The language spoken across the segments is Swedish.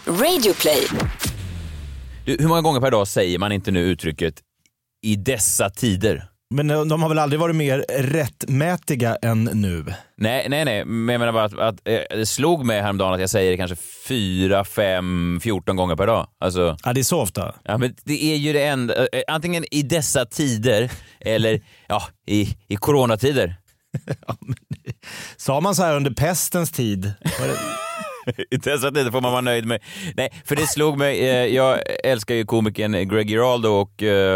Radioplay. Hur många gånger per dag säger man inte nu uttrycket i dessa tider? Men de har väl aldrig varit mer rättmätiga än nu? Nej. Men jag menar bara att det slog mig häromdagen att jag säger det kanske 4, 5, 14 gånger per dag. Alltså, Ja, det är så ofta. ja, men det är ju det enda. Antingen i dessa tider eller i coronatider. Ja, men, sa man så här under pestens tid? I dessa tider får man vara nöjd med. Nej, för det slog mig. Jag älskar ju komikern Greg Giraldo och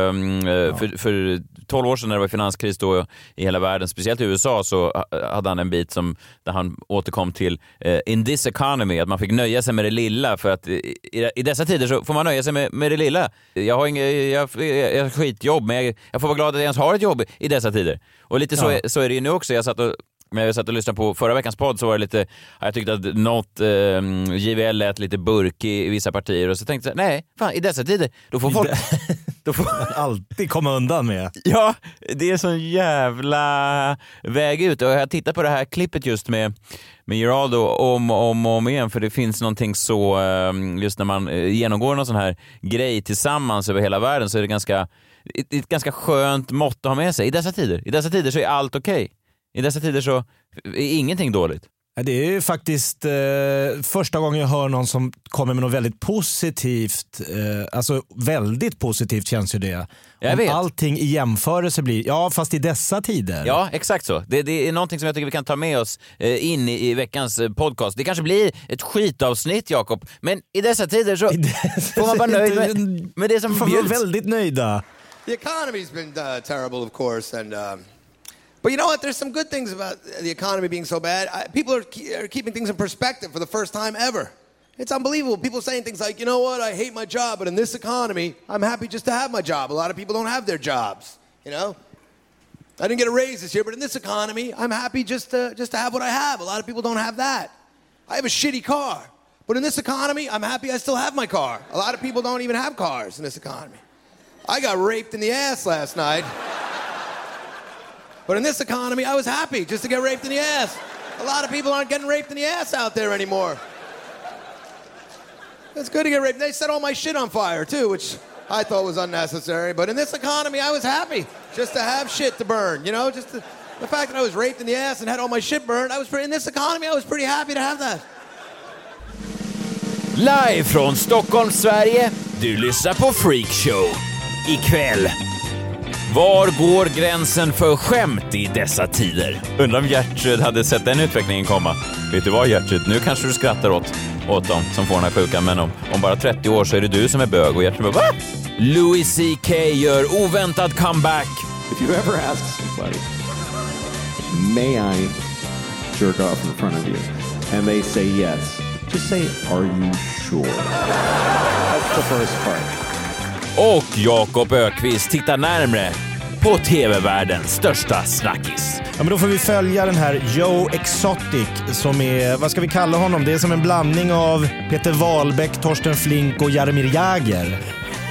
för 12 år sedan när det var finanskris då i hela världen, speciellt i USA, så hade han en bit där han återkom till in this economy, att man fick nöja sig med det lilla, för att i dessa tider så får man nöja sig med det lilla. Jag har skitjobb, men jag får vara glad att jag ens har ett jobb i dessa tider. Och lite så är det ju nu också. När jag satt och lyssnade på förra veckans podd så var det lite, jag tyckte att något JVL lät lite burk i vissa partier, och så tänkte jag, nej, fan, i dessa tider då får folk alltid komma undan med. Ja, det är sån jävla väg ut. Och jag tittar på det här klippet just med Giraldo om igen, för det finns någonting så, just när man genomgår någon sån här grej tillsammans över hela världen, så är det ett ganska skönt mått att ha med sig i dessa tider. I dessa tider så är allt okej. I dessa tider så är ingenting dåligt. Det är ju faktiskt första gången jag hör någon som kommer med något väldigt positivt. Alltså väldigt positivt känns ju det. Jag vet. Allting i jämförelse blir, fast i dessa tider. Ja, exakt så. Det är någonting som jag tycker vi kan ta med oss in i veckans podcast. Det kanske blir ett skitavsnitt, Jakob. Men i dessa tider så får man vara nöjd med det som bjuds. Man får vara väldigt nöjda. The economy's been terrible, of course, and but you know what? There's some good things about the economy being so bad. People are keeping things in perspective for the first time ever. It's unbelievable. People saying things like, you know what? I hate my job, but in this economy, I'm happy just to have my job. A lot of people don't have their jobs. You know, I didn't get a raise this year, but in this economy, I'm happy just to have what I have. A lot of people don't have that. I have a shitty car, but in this economy, I'm happy I still have my car. A lot of people don't even have cars in this economy. I got raped in the ass last night. But in this economy, I was happy just to get raped in the ass. A lot of people aren't getting raped in the ass out there anymore. It's good to get raped. They set all my shit on fire, too, which I thought was unnecessary. But in this economy, I was happy just to have shit to burn. You know, the fact that I was raped in the ass and had all my shit burned, in this economy, I was pretty happy to have that. Live från Stockholm, Sverige. Du lyssnar på Freak Show. Ikväll. Var går gränsen för skämt i dessa tider? Undrar om Gertrud hade sett den utvecklingen komma. Vet du vad, Gertrud? Nu kanske du skrattar åt dem som får den här sjukan, men om bara 30 år så är det du som är bög. Och Gertrud bara, va? Louis C.K. gör oväntad comeback. If you ever ask somebody, may I jerk off in front of you? And they say yes. Just say, are you sure? That's the first part. Och Jakob Ökvist tittar närmre på TV-världens största snackis. Ja, men då får vi följa den här Joe Exotic som är, vad ska vi kalla honom? Det är som en blandning av Peter Wahlbeck, Torsten Flink och Jaromir Jagr.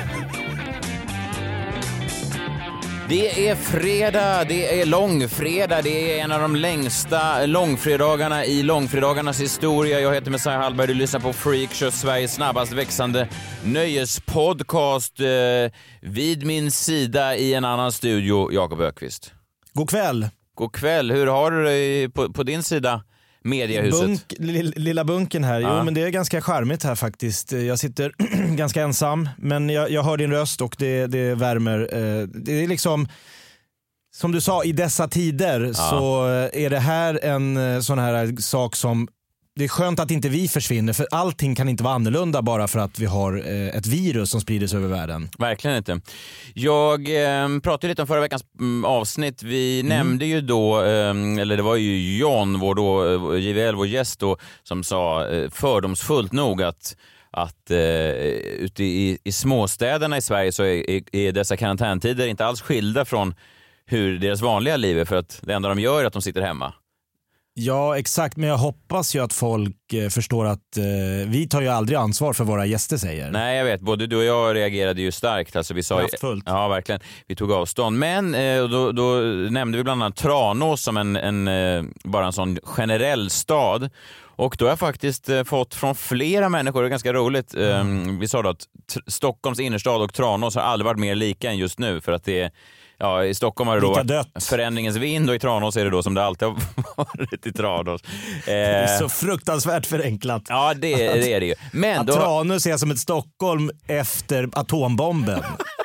Det är fredag, det är långfredag, det är en av de längsta långfredagarna i långfredagarnas historia. Jag heter Messiah Hallberg, du lyssnar på Freak Show, Sveriges snabbast växande nöjespodcast. Vid min sida i en annan studio, Jakob Ökvist. God kväll. God kväll, hur har du det på din sida? Mediehuset. Lilla bunken här. Jo, men det är ganska charmigt här faktiskt. Jag sitter ganska ensam, men jag hör din röst och det värmer. Det är liksom, som du sa, i dessa tider så är det här en sån här sak som, det är skönt att inte vi försvinner, för allting kan inte vara annorlunda bara för att vi har ett virus som sprider sig över världen. Verkligen inte. Jag pratade lite om förra veckans avsnitt. Vi nämnde ju då, eller det var ju John, JVL, vår gäst då, som sa fördomsfullt nog att ute i småstäderna i Sverige så är dessa karantäntider inte alls skilda från hur deras vanliga liv är, för att det enda de gör är att de sitter hemma. Ja, exakt. Men jag hoppas ju att folk förstår att vi tar ju aldrig ansvar för våra gäster säger. Nej, jag vet. Både du och jag reagerade ju starkt. Alltså, vi sa kraftfullt. Ja, verkligen. Vi tog avstånd. Men då nämnde vi bland annat Tranås som bara en sån generell stad. Och då har jag faktiskt fått från flera människor, det är ganska roligt, vi sa då att Stockholms innerstad och Tranås har aldrig varit mer lika än just nu, för att det är, ja, i Stockholm har det då varit förändringens vind och i Tranås är det då som det alltid har varit i Tranås. Det är så fruktansvärt förenklat. Ja, det är det ju. Men att då... Tranås är som ett Stockholm efter atombomben.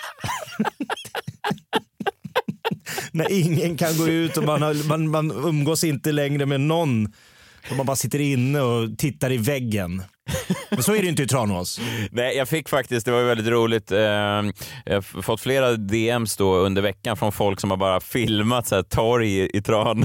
När ingen kan gå ut och man umgås inte längre med någon. Och man bara sitter inne och tittar i väggen. Men så är det inte i Tranås. Nej, jag fick faktiskt, det var väldigt roligt. Jag har fått flera DMs då under veckan från folk som har bara filmat så här torg i Tranås.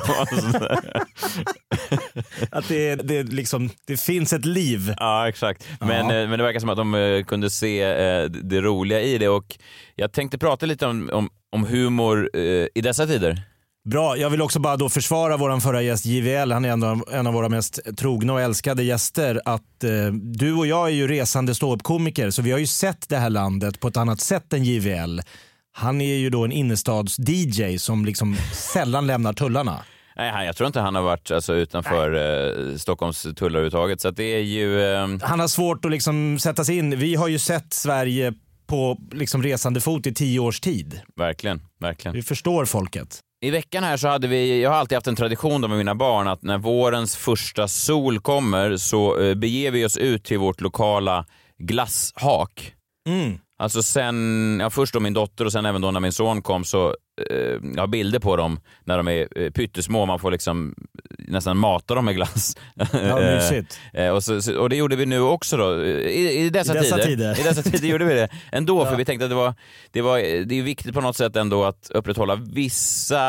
Att det liksom, det finns ett liv. Ja, exakt. Men det verkar som att de kunde se det roliga i det. Och jag tänkte prata lite om humor i dessa tider. Bra, jag vill också bara då försvara våran förra gäst JVL, han är en av våra mest trogna och älskade gäster, att du och jag är ju resande ståuppkomiker, så vi har ju sett det här landet på ett annat sätt än JVL. Han är ju då en innerstads-DJ som liksom sällan lämnar tullarna. Nej, jag tror inte han har varit utanför Stockholms tullar överhuvudtaget, så att det är ju... Han har svårt att liksom sätta sig in. Vi har ju sett Sverige på liksom resande fot i 10 års tid. Verkligen. Vi förstår folket. I veckan här så jag har alltid haft en tradition med mina barn att när vårens första sol kommer så beger vi oss ut till vårt lokala glasshak. Alltså först då min dotter och sen även då när min son kom, så jag har bilder på dem när de är pyttesmå. Man får liksom nästan mata dem med glass. Ja, mysigt. Och det gjorde vi nu också då. I dessa tider. I dessa tider gjorde vi det ändå, för vi tänkte att det är viktigt på något sätt ändå att upprätthålla vissa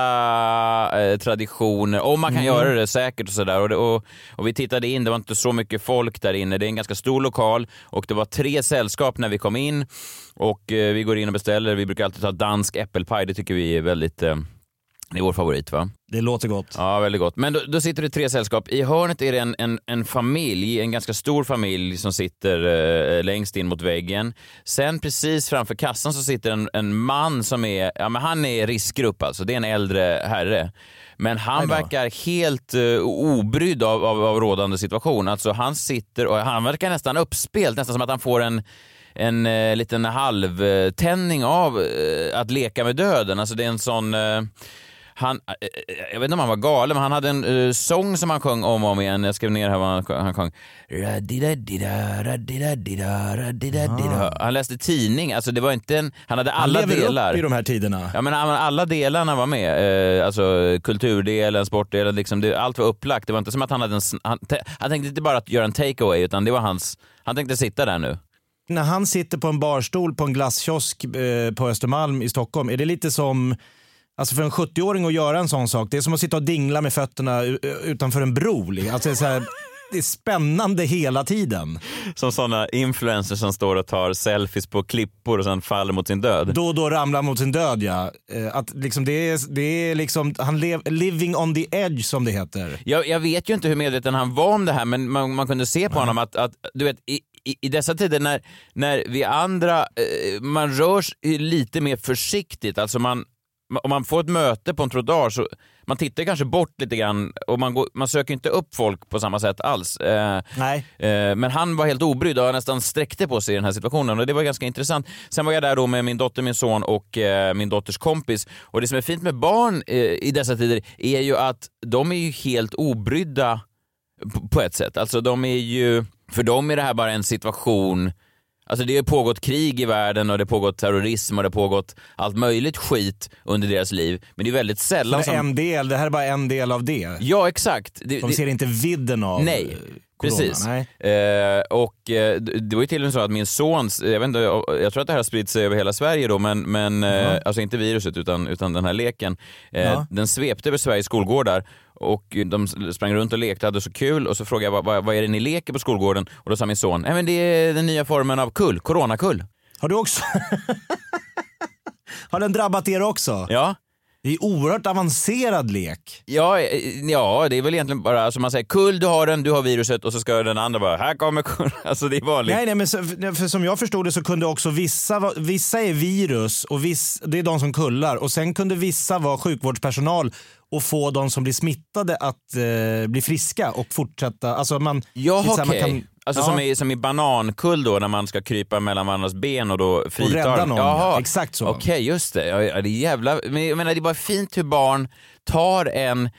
traditioner. Om man kan göra det säkert och sådär. Och vi tittade in, det var inte så mycket folk där inne. Det är en ganska stor lokal och det var 3 sällskap när vi kom in. Och vi går in och beställer. Vi brukar alltid ta dansk äppelpaj. Det tycker vi är väldigt... det är vår favorit, va? Det låter gott. Ja, väldigt gott. Men då sitter det 3 sällskap. I hörnet är det en familj, en ganska stor familj som sitter längst in mot väggen. Sen precis framför kassan så sitter en man som är... Ja, men han är riskgrupp alltså. Det är en äldre herre. Men han verkar helt obrydd av rådande situation. Alltså han sitter och han verkar nästan uppspelt. Nästan som att han får en liten halvtändning av att leka med döden. Alltså det är en sån... jag vet inte om han var galen, men han hade en sång som han sjöng om och om igen. Jag skrev ner här vad han sjöng. Han läste tidning. Alltså det var inte han hade alla delar. Han lever upp i de här tiderna. Ja, men alla delarna var med. Alltså kulturdelen, sportdelen, liksom, allt var upplagt. Det var inte som att han hade han tänkte inte bara att göra en takeaway, utan det var han tänkte sitta där nu. När han sitter på en barstol på en glasskiosk på Östermalm i Stockholm, är det lite som, alltså för en 70-åring att göra en sån sak, det är som att sitta och dingla med fötterna utanför en bro. Alltså det är så här, det är spännande hela tiden. Som sådana influencers som står och tar selfies på klippor och sen faller mot sin död. Då ramlar mot sin död, ja. Att liksom det är liksom, han living on the edge som det heter. Jag vet ju inte hur medveten han var om det här, men man kunde se på honom att du vet, i dessa tider när vi andra, man rör sig lite mer försiktigt, alltså om man får ett möte på en trottoar så man tittar kanske bort lite grann och man söker inte upp folk på samma sätt alls. Nej. Men han var helt obrydd och nästan sträckte på sig i den här situationen och det var ganska intressant. Sen var jag där då med min dotter, min son och min dotters kompis, och det som är fint med barn i dessa tider är ju att de är ju helt obrydda på ett sätt. Alltså för dem är det här bara en situation. Alltså det har pågått krig i världen och det har pågått terrorism och det har pågått allt möjligt skit under deras liv. Men det är väldigt sällan som... det här är bara en del av det. Ja, exakt. De ser inte vidden av... Nej. Corona, precis. Nej. Det var ju till och med så att min sons, jag tror att det här har spritt sig över hela Sverige då, men alltså inte viruset utan den här leken, den svepte över Sveriges skolgårdar och de sprang runt och lekte, hade så kul, och så frågade jag vad är det ni leker på skolgården, och då sa min son, men det är den nya formen av coronakull. Har du också? Har den drabbat er också? Ja. Det är oerhört avancerad lek. Ja, det är väl egentligen bara som man säger, kull, du har viruset och så ska den andra bara, här kommer kull. Alltså det är vanligt. Nej, men för som jag förstod det så kunde också vissa är virus och det är de som kullar, och sen kunde vissa vara sjukvårdspersonal och få de som blir smittade att bli friska och fortsätta. Alltså man, okej. Alltså som i banankull då, när man ska krypa mellan varandras ben och då fritar. Och rädda någon. Jaha. Exakt så. Okej, just det. Ja, det är jävla... Men jag menar, det är bara fint hur barn tar en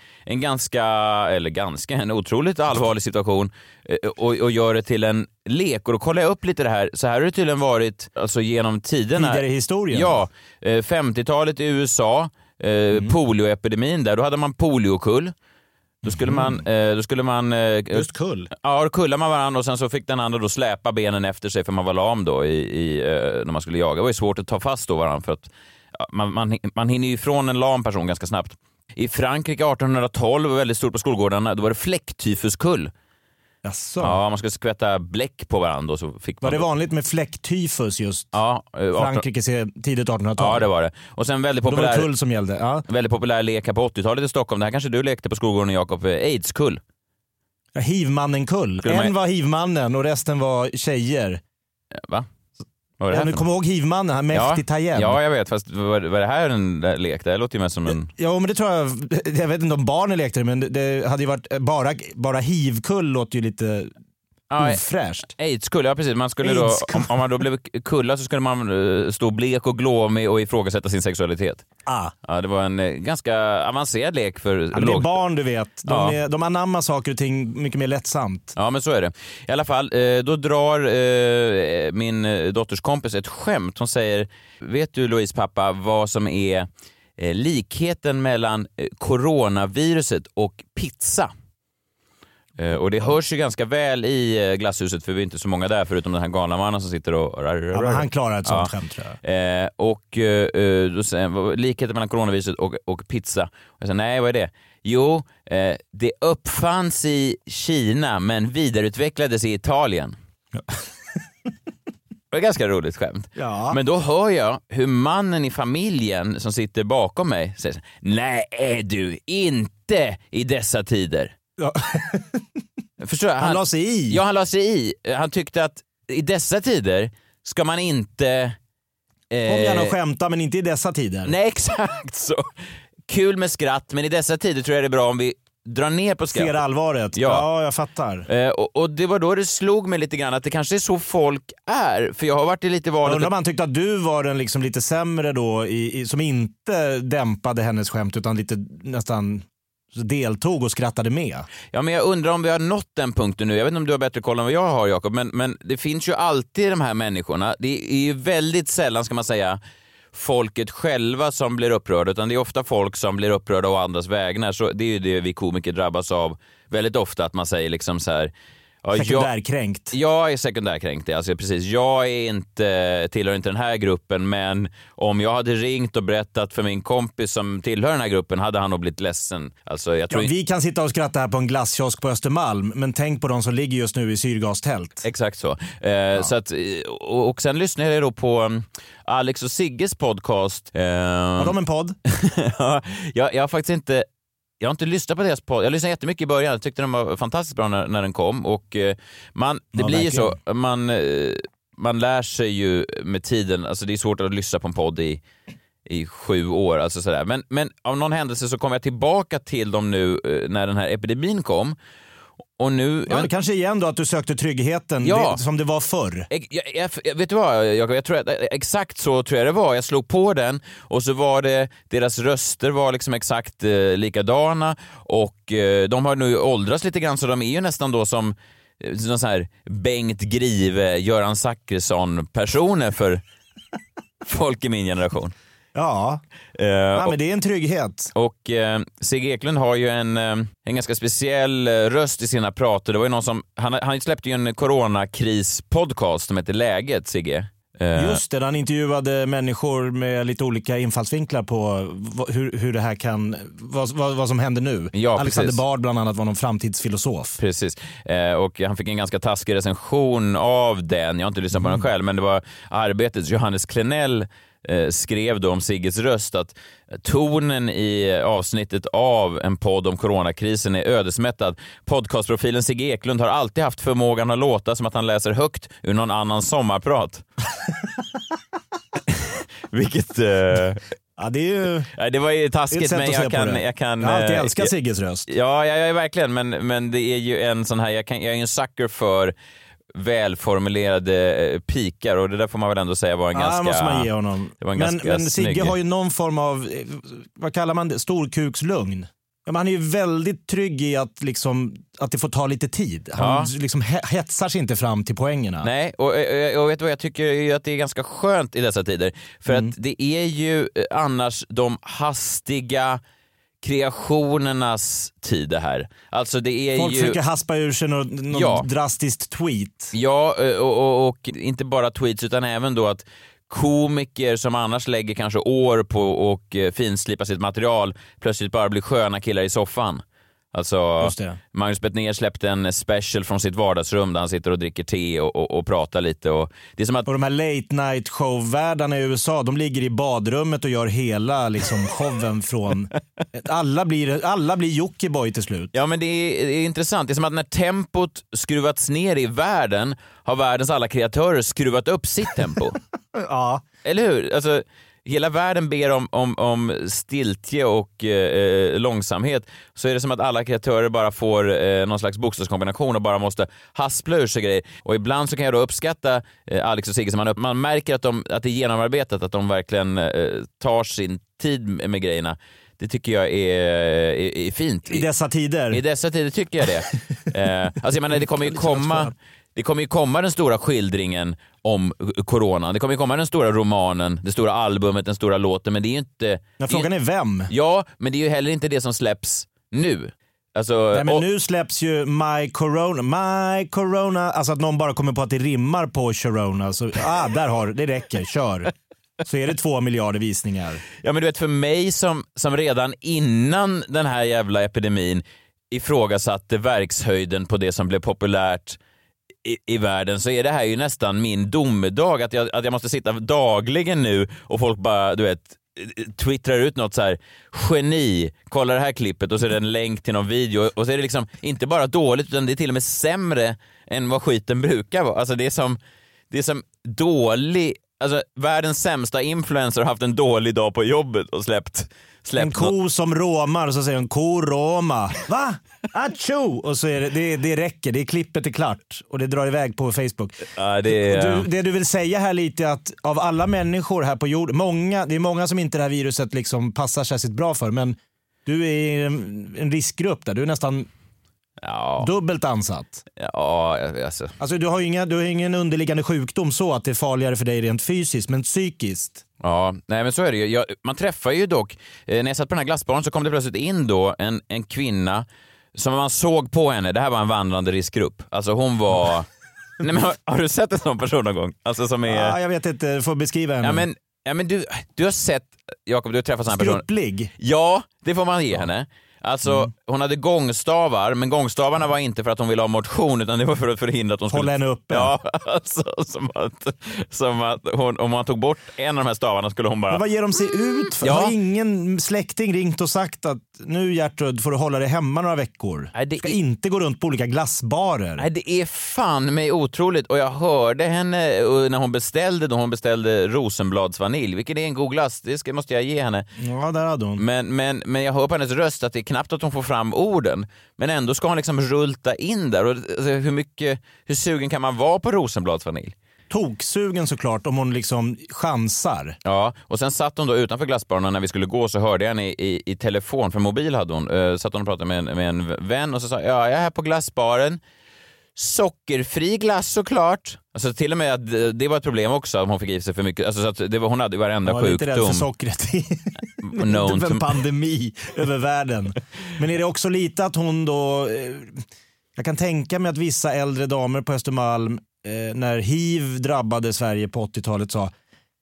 en otroligt allvarlig situation och gör det till en lek. Och då kollar jag upp lite det här. Så här har det tydligen varit alltså, genom tiderna. Tidigare i historien. Ja, 50-talet i USA, polioepidemin där, då hade man poliokull. Då skulle man just kull. Ja, då kullar man varandra och sen så fick den andra då släpa benen efter sig för man var lam då när man skulle jaga. Det var ju svårt att ta fast då varandra för att man hinner ju ifrån en lam person ganska snabbt. I Frankrike 1812 var väldigt stort på skolgårdarna, då var det fläcktyfuskull. Jaså. Ja, man skulle skvätta bläck på varandra och så fick var det vanligt med fläcktyfus just? Ja, Frankrike tidigt 1800-tal. Ja, det var det. Och sen väldigt populär. Det var kull som gällde. Ja. Väldigt populär lek här på 80-talet i Stockholm. Det här kanske du lekte på skolgården, Jakob. AIDS-kull. Ja, hivmannen-kull. En var hivmannen och resten var tjejer. Va? Du kommer ihåg hivmannen, han Mehdi Tayeb. Ja, jag vet, fast var det här en lek? Det låter ju mest som en... Ja, men det tror jag vet inte om barnen lekte det, men det hade ju varit bara hivkull låter ju lite ofräscht. AIDS-kull, ja precis. Man skulle då, om man då blev kulla så skulle man stå blek och glåmig och ifrågasätta sin sexualitet. Ja, det var en ganska avancerad lek för... Ja, det är barn, du vet. De anammar saker och ting mycket mer lättsamt. Ja, men så är det. I alla fall, då drar min dotters kompis ett skämt. Hon säger, vet du Louise pappa vad som är likheten mellan coronaviruset och pizza? Och det hörs ju ganska väl i glasshuset för vi är inte så många där förutom den här galna mannen som sitter och... Ja, men han klarar ett sånt skämt tror jag. Och då säger likheten mellan coronaviruset och pizza. Och jag säger, nej vad är det? Jo, det uppfanns i Kina men vidareutvecklades i Italien. Ja. Det är ganska roligt skämt. Ja. Men då hör jag hur mannen i familjen som sitter bakom mig säger, nej du, inte i dessa tider. Ja. Förstår du? Han la sig i. Ja, han la sig i. Han tyckte att i dessa tider ska man inte... Kom gärna och skämta, men inte i dessa tider. Nej, exakt så. Kul med skratt, men i dessa tider tror jag det är bra om vi drar ner på skratt. Ser allvaret. Ja, jag fattar. Och det var då det slog mig lite grann att det kanske är så folk är. För jag har varit i lite valet... Jag undrar om han tyckte att du var den liksom lite sämre då, som inte dämpade hennes skämt utan lite nästan... deltog och skrattade med. Ja, men jag undrar om vi har nått den punkten nu. Jag vet inte om du har bättre koll än vad jag har, Jakob, men det finns ju alltid de här människorna. Det är ju väldigt sällan, ska man säga, folket själva som blir upprörda, utan det är ofta folk som blir upprörda av andras vägnar. Så det är ju det vi komiker drabbas av väldigt ofta, att man säger liksom så här... Ja, sekundärkränkt. Jag är sekundärkränkt, alltså precis. Jag tillhör inte den här gruppen, men om jag hade ringt och berättat för min kompis som tillhör den här gruppen hade han nog blivit ledsen. Alltså, jag tror vi kan sitta och skratta här på en glasskiosk på Östermalm, men tänk på de som ligger just nu i syrgastält. Exakt så. Så att, och sen lyssnar jag då på Alex och Sigges podcast. Har de en podd? Jag har faktiskt inte... Jag har inte lyssnat på deras podd. Jag lyssnade jättemycket i början. Jag tyckte den var fantastiskt bra när den kom. Och det blir ju så. Man lär sig ju med tiden. Alltså det är svårt att lyssna på en podd i 7 år. Alltså sådär. Men av någon händelse så kom jag tillbaka till dem nu när den här epidemin kom. Och nu... kanske igen då att du sökte tryggheten som det var förr. Vet du vad, jag tror att exakt så tror jag det var. Jag slog på den och så var det, deras röster var liksom exakt likadana och de har nu åldrats lite grann så de är ju nästan då som någon sån här Bengt Grive, Göran Zachrisson personer för folk i min generation. Ja, men det är en trygghet. Och Sigge Eklund har ju en ganska speciell röst i sina prater. Det var ju någon som, han släppte ju en coronakris-podcast som heter Läget, Sigge. Just det, han intervjuade människor med lite olika infallsvinklar på hur det här kan, vad som händer nu. Ja, Alexander precis. Bard bland annat var någon framtidsfilosof. Precis, och han fick en ganska taskig recension av den. Jag har inte lyssnat på den själv, men det var Arbetets Johannes Klenell skrev då om Sigges röst att tonen i avsnittet av en podd om coronakrisen är ödesmättad. Podcastprofilen Sigge Eklund har alltid haft förmågan att låta som att han läser högt ur någon annans sommarprat. Vilket... Ja, det är ju... Nej, det var ju taskigt, men jag kan... Jag har alltid älskat Sigges röst. Ja, jag är verkligen, men det är ju en sån här... Jag är en sucker för välformulerade pikar, och det där får man väl ändå säga var en ganska... måste man ge honom. Det var en men Sigge har ju någon form av, vad kallar man det, storkukslugn. Ja, han är ju väldigt trygg i att, liksom, att det får ta lite tid. Han liksom hetsar sig inte fram till poängerna. Nej, och vet du vad, jag tycker ju att det är ganska skönt i dessa tider. För att det är ju annars de hastiga kreationernas tid det här. Alltså det är folk försöker haspa ur sig någon drastiskt tweet. Ja, och inte bara tweets utan även då att komiker som annars lägger kanske år på och finslipa sitt material plötsligt bara blir sköna killar i soffan. Alltså, Magnus Bettner släppte en special från sitt vardagsrum där han sitter och dricker te och pratar lite. Och det är som att... Och de här late night show-värdarna i USA, de ligger i badrummet och gör hela liksom, showen från... Alla blir Jockiboi till slut. Ja, men det är intressant. Det är som att när tempot skruvats ner i världen har världens alla kreatörer skruvat upp sitt tempo. Ja. Eller hur? Alltså... Hela världen ber om stiltje och långsamhet, så är det som att alla kreatörer bara får någon slags bokstavskombination och bara måste haspla ur sig grejer. Och ibland så kan jag då uppskatta Alex och Sigge, som man märker att det är genomarbetat, att de verkligen tar sin tid med grejerna. Det tycker jag är fint. I dessa tider? I dessa tider tycker jag det. Alltså jag menar, det kommer ju komma den stora skildringen om corona. Det kommer ju komma den stora romanen, det stora albumet, den stora låten, men det är ju inte... Men frågan är vem? Ja, men det är ju heller inte det som släpps nu. Alltså, nej, men nu släpps ju My Corona, alltså att någon bara kommer på att det rimmar på Sharona. Så, det räcker, kör. Så är det 2 miljarder visningar. Ja, men du vet, för mig som redan innan den här jävla epidemin ifrågasatte verkshöjden på det som blev populärt i världen, så är det här ju nästan min domedag, att jag måste sitta dagligen nu och folk bara, du vet, twittrar ut något så här: geni, kolla det här klippet, och så är det en länk till någon video, och så är det liksom inte bara dåligt utan det är till och med sämre än vad skiten brukar vara. Alltså det är som dålig, alltså världens sämsta influencer har haft en dålig dag på jobbet och släppt en ko som råmar, och så säger en ko Roma. Va? Acho! Och så är det räcker, det klippet är klart och det drar iväg på Facebook. Ja, det du vill säga här lite är att av alla människor här på jorden, det är många som inte det här viruset liksom passar särskilt bra för, men du är en riskgrupp där, du är nästan dubbelt ansatt. Ja, alltså du har ingen underliggande sjukdom så att det är farligare för dig rent fysiskt, men psykiskt. Ja, nej men så är det ju. Man träffar ju dock, när jag satt på den här glassbaren så kom det plötsligt in då en kvinna som man såg på henne, det här var en vandrande riskgrupp. Alltså hon var... Nej, men har du sett en sån person någon gång? Alltså som är... Ja, jag vet inte, du får beskriva henne. Ja, men du har sett, Jakob, du har träffat sån här person. Skrupplig? Ja, det får man ge henne. Alltså, hon hade gångstavar, men gångstavarna var inte för att hon ville ha motion, utan det var för att förhindra att hon skulle... Hålla henne uppe. Ja, alltså, som att hon, om man tog bort en av de här stavarna skulle hon bara... Men vad ger de sig ut för? Har ingen släkting ringt och sagt att nu, Gertrud, får du hålla dig hemma några veckor? Nej, ska inte gå runt på olika glassbarer. Nej, det är fan mig otroligt. Och jag hörde henne när hon beställde Rosenblads vanilj, vilket är en god glass, det måste jag ge henne. Ja, där hade hon. Men jag hör på hennes röst att det är knappt att hon får fram orden, men ändå ska hon liksom rulta in där. Och, alltså, hur sugen kan man vara på Rosenblads vanilj? Toksugen såklart, om hon liksom chansar. Ja, och sen satt hon då utanför glassbaren, och när vi skulle gå så hörde jag henne i telefon, för mobil hade hon. Satt hon och pratade med en vän och så sa jag är här på glassbaren. Sockerfri glass såklart. Alltså till och med att det var ett problem också om hon fick i sig för mycket. Alltså, så att hon hade varenda sjukdom. Lite rädd för sockret. En pandemi över världen. Men är det också lite att hon då... Jag kan tänka mig att vissa äldre damer på Östermalm när HIV drabbade Sverige på 80-talet sa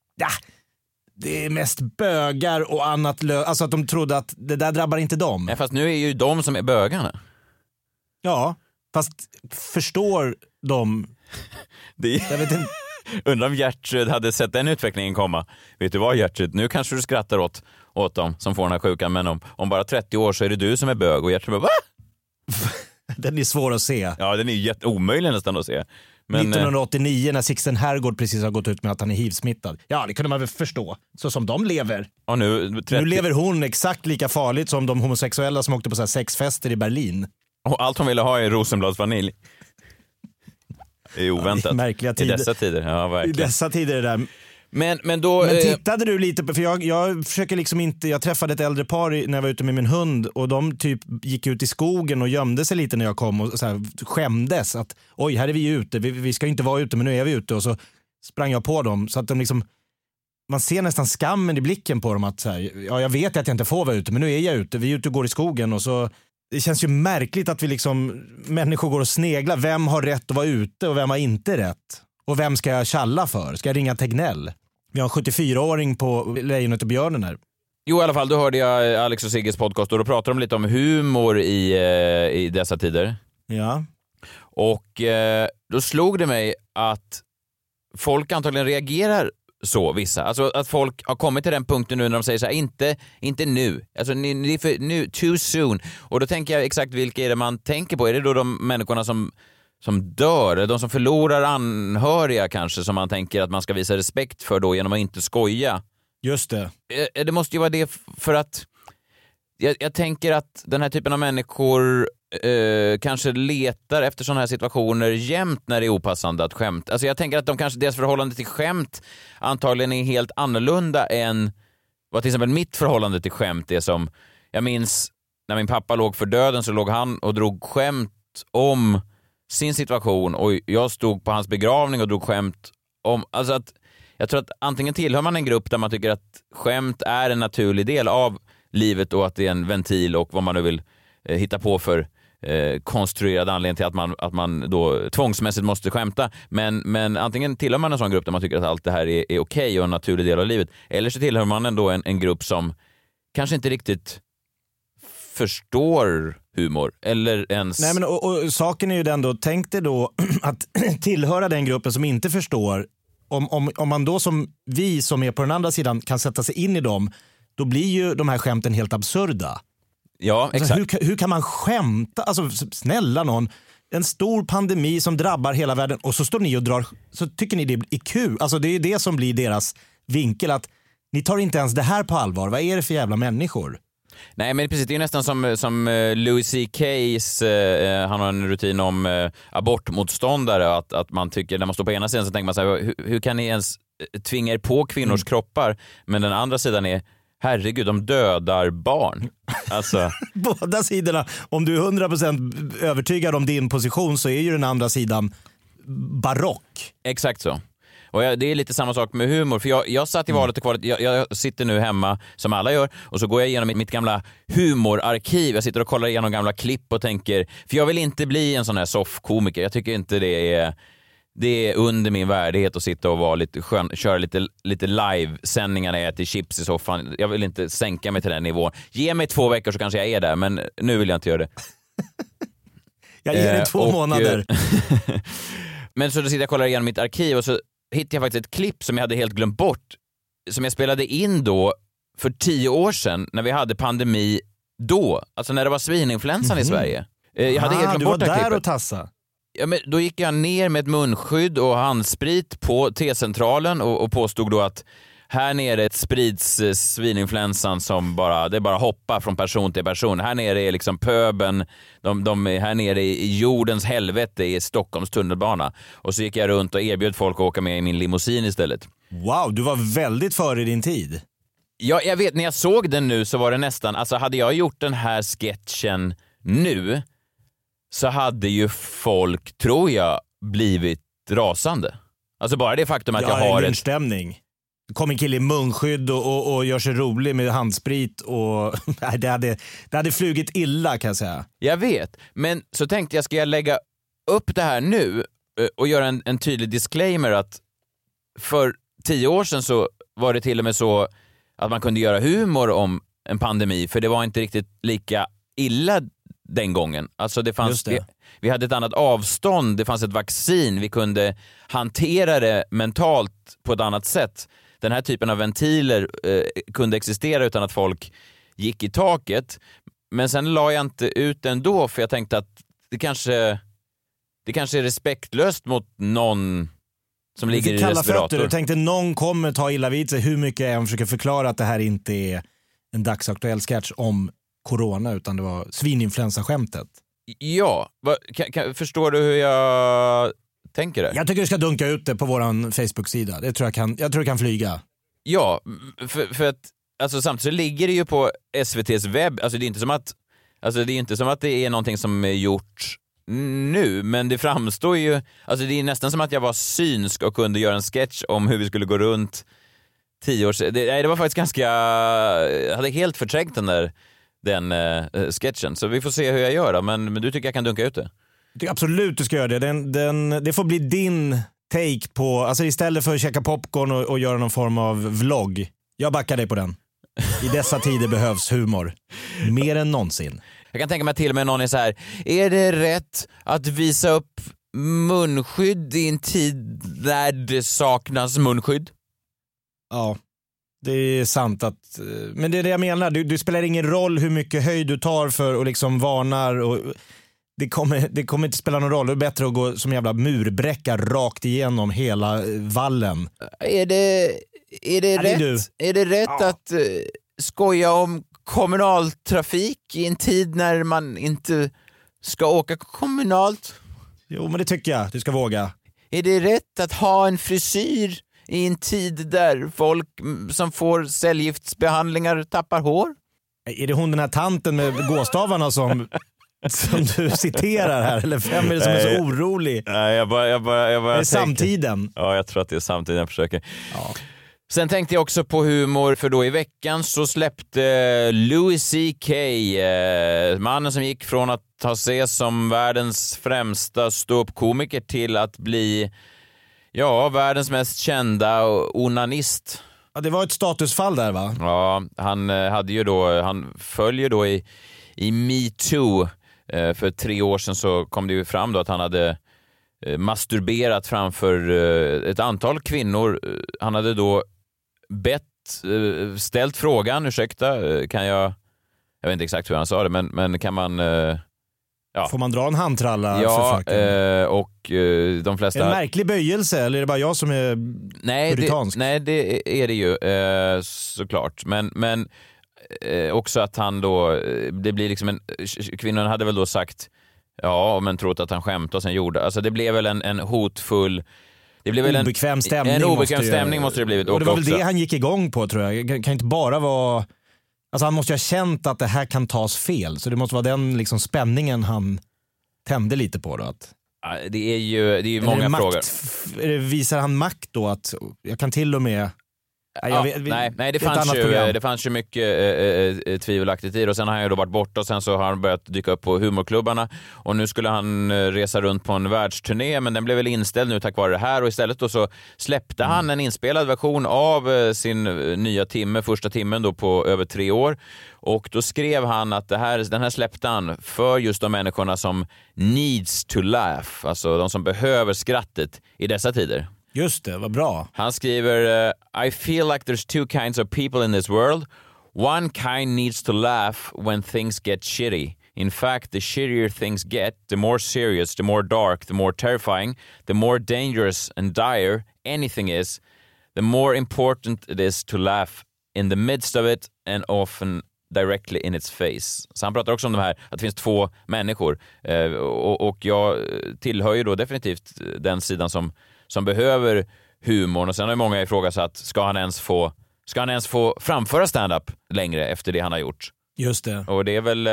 det är mest bögar och annat alltså att de trodde att det där drabbar inte dem. Ja, fast nu är ju de som är bögarna. Ja, fast förstår de... Jag vet inte. Undrar om Gertrud hade sett den utvecklingen komma. Vet du vad, Gertrud? Nu kanske du skrattar åt dem som får den här sjukan, men om bara 30 år så är det du som är bög. Och Gertrud bara, va? Den är svår att se. Ja, den är omöjlig nästan att se. Men, 1989 när Sixten Herrgård precis har gått ut med att han är HIV-smittad. Ja, det kunde man väl förstå. Så som de lever. Och nu lever hon exakt lika farligt som de homosexuella som åkte på så här sexfester i Berlin. Och allt hon ville ha är Rosenblads vanilj. Det är oväntat. Märkliga tider. I dessa tider, ja verkligen. I dessa tider är det där. Men tittade du lite på, för jag försöker liksom inte, jag träffade ett äldre par när jag var ute med min hund och de typ gick ut i skogen och gömde sig lite när jag kom och så här, skämdes att oj, här är vi ute, vi ska inte vara ute men nu är vi ute, och så sprang jag på dem så att de liksom, man ser nästan skammen i blicken på dem att så här, ja, jag vet att jag inte får vara ute men nu är jag ute, vi är ute och går i skogen, och så det känns ju märkligt att vi liksom, människor går och sneglar, vem har rätt att vara ute och vem har inte rätt? Och vem ska jag tjalla för? Ska jag ringa Tegnell? Vi har en 74-åring på Lejonet och björnen här. Jo, i alla fall, då hörde jag Alex och Sigges podcast och då pratar de lite om humor i dessa tider. Ja. Och då slog det mig att folk antagligen reagerar så, vissa. Alltså att folk har kommit till den punkten nu när de säger så här, inte nu. Alltså det är för nu, too soon. Och då tänker jag exakt vilka är det man tänker på. Är det då de människorna som dör, de som förlorar anhöriga kanske, som man tänker att man ska visa respekt för då genom att inte skoja? Just det. Det måste ju vara det, för att jag tänker att den här typen av människor kanske letar efter sådana här situationer jämt när det är opassande att skämt. Alltså jag tänker att deras förhållande till skämt antagligen är helt annorlunda än vad till exempel mitt förhållande till skämt är. Som jag minns när min pappa låg för döden, så låg han och drog skämt om sin situation och jag stod på hans begravning och drog skämt om, alltså att jag tror att antingen tillhör man en grupp där man tycker att skämt är en naturlig del av livet och att det är en ventil och vad man nu vill hitta på för konstruerad anledning till att man då tvångsmässigt måste skämta, men antingen tillhör man en sån grupp där man tycker att allt det här är okej och en naturlig del av livet, eller så tillhör man ändå en grupp som kanske inte riktigt förstår humor eller ens... Nej, men och saken är ju den då, tänk dig då att tillhöra den gruppen som inte förstår, om man då som vi som är på den andra sidan kan sätta sig in i dem, då blir ju de här skämten helt absurda. Ja, exakt. Alltså, hur kan man skämta? Alltså snälla någon, en stor pandemi som drabbar hela världen och så står ni och drar, så tycker ni det är kul. Alltså det är det som blir deras vinkel, att ni tar inte ens det här på allvar. Vad är det för jävla människor? Nej, men precis, det är nästan som Louis C.K.'s, han har en rutin om abortmotståndare, att man tycker, när man står på ena sidan så tänker man så här, hur kan ni ens tvinga er på kvinnors kroppar, men den andra sidan är, herregud, de dödar barn. Alltså. Båda sidorna, om du är 100% övertygad om din position så är ju den andra sidan barock. Exakt så. Och det är lite samma sak med humor, för jag satt i valet och kvalet, jag sitter nu hemma som alla gör och så går jag igenom mitt gamla humorarkiv. Jag sitter och kollar igenom gamla klipp och tänker, för jag vill inte bli en sån här soffkomiker. Jag tycker inte det är under min värdighet att sitta och vara lite skön, köra lite live-sändningar när jag äter chips i soffan. Jag vill inte sänka mig till den nivån. Ge mig 2 veckor så kanske jag är där, men nu vill jag inte göra det. Jag ger dig 2 månader. Men så då sitter jag och kollar igenom mitt arkiv och så hittade jag faktiskt ett klipp som jag hade helt glömt bort, som jag spelade in då för 10 år sedan när vi hade pandemi då, alltså när det var svininfluensan i Sverige. Jag hade helt glömt bort det här klippet. Du var där och tassa. Ja, men då gick jag ner med ett munskydd och handsprit på T-centralen och påstod då att här nere sprids svininfluensan som bara hoppar från person till person. Här nere är liksom pöben, de är här nere i jordens helvete i Stockholms tunnelbana. Och så gick jag runt och erbjöd folk att åka med i min limousin istället. Wow, du var väldigt före din tid. Ja, jag vet, när jag såg den nu så var det nästan, alltså hade jag gjort den här sketchen nu så hade ju folk, tror jag, blivit rasande. Alltså bara det faktum att jag har en stämning. Det kom en kille i munskydd och gör sig rolig med handsprit och det hade flugit illa, kan jag säga. Jag vet, men så tänkte jag, ska jag lägga upp det här nu och göra en tydlig disclaimer att för 10 år sedan så var det till och med så att man kunde göra humor om en pandemi, för det var inte riktigt lika illa den gången. Alltså det fanns, vi hade ett annat avstånd, det fanns ett vaccin, vi kunde hantera det mentalt på ett annat sätt. Den här typen av ventiler kunde existera utan att folk gick i taket. Men sen la jag inte ut ändå, för jag tänkte att det kanske är respektlöst mot någon som ligger i respirator. Du tänkte någon kommer ta illa vid sig hur mycket jag än försöker förklara att det här inte är en dagsaktuell sketch om corona, utan det var svininfluensa-skämtet. Ja, förstår du hur jag tänker det? Jag tycker du ska dunka ut det på våran Facebook-sida. Jag tror det kan flyga. Ja, för att alltså, samtidigt så ligger det ju på SVT:s webb. Alltså det är inte som att det är någonting som är gjort nu, men det framstår ju, alltså det är nästan som att jag var synsk och kunde göra en sketch om hur vi skulle gå runt 10 år sedan. Det var faktiskt ganska, jag hade helt förträngt den sketchen, så vi får se hur jag gör då, men du tycker jag kan dunka ut det? Jag tycker absolut du ska göra det. Det får bli din take på, alltså istället för att käka popcorn och göra någon form av vlogg. Jag backar dig på den. I dessa tider behövs humor. Mer än någonsin. Jag kan tänka mig till och med någon är så här: är det rätt att visa upp munskydd i en tid där det saknas munskydd? Ja, det är sant att, men det är det jag menar. Det spelar ingen roll hur mycket höjd du tar för och liksom varnar, och det kommer inte spela någon roll. Det är bättre att gå som jävla murbräcka rakt igenom hela vallen. Är det rätt att skoja om kommunaltrafik i en tid när man inte ska åka kommunalt? Jo, men det tycker jag. Du ska våga. Är det rätt att ha en frisyr i en tid där folk som får cellgiftsbehandlingar tappar hår? Är det hon den här tanten med gåstavarna som du citerar här? Eller vem är det som är så orolig? Nej, jag bara samtiden. Ja, jag tror att det är samtiden jag försöker. Ja. Sen tänkte jag också på humor, för då i veckan så släppte Louis C.K., mannen som gick från att ha ses som världens främsta ståuppkomiker till att bli, världens mest kända onanist. Ja, det var ett statusfall där, va? Ja, han följer då i Me Too. För 3 år sedan så kom det ju fram då att han hade masturberat framför ett antal kvinnor. Han hade då ställt frågan, ursäkta, kan jag vet inte exakt hur han sa det, men kan man får man dra en handtralla för facken? Och de flesta... En märklig böjelse, eller är det bara jag som är puritansk? Nej, det är det ju såklart, men också att han då, det blir liksom kvinnan hade väl då sagt men trott att han skämtade och sen gjorde, alltså det blev väl en hotfull, det blev väl obekväm stämning. En obekväm stämning måste det blivit. Och det var väl det han gick igång på, tror jag. Kan inte bara vara, alltså han måste ju ha känt att det här kan tas fel, så det måste vara den liksom spänningen han tände lite på då. Att det är ju många frågor. Visar han makt då, att jag kan till och med... Nej, det fanns ju mycket tvivelaktigt i det, och sen har han ju då varit borta, och sen så har han börjat dyka upp på humorklubbarna, och nu skulle han resa runt på en världsturné, men den blev väl inställd nu tack vare det här, och istället då så släppte han en inspelad version av sin nya första timmen då på över 3 år, och då skrev han att den här släppte han för just de människorna som needs to laugh, alltså de som behöver skrattet i dessa tider. Just det, vad bra. Han skriver I feel like there's 2 kinds of people in this world. One kind needs to laugh when things get shitty. In fact, the shittier things get, the more serious, the more dark, the more terrifying, the more dangerous and dire anything is, the more important it is to laugh in the midst of it and often directly in its face. Så han pratar också om det här, att det finns 2 människor. Och jag tillhör ju då definitivt den sidan som behöver humorn, och sen har många ifrågasatt, ska han ens få framföra stand-up längre efter det han har gjort? Just det. Och det är väl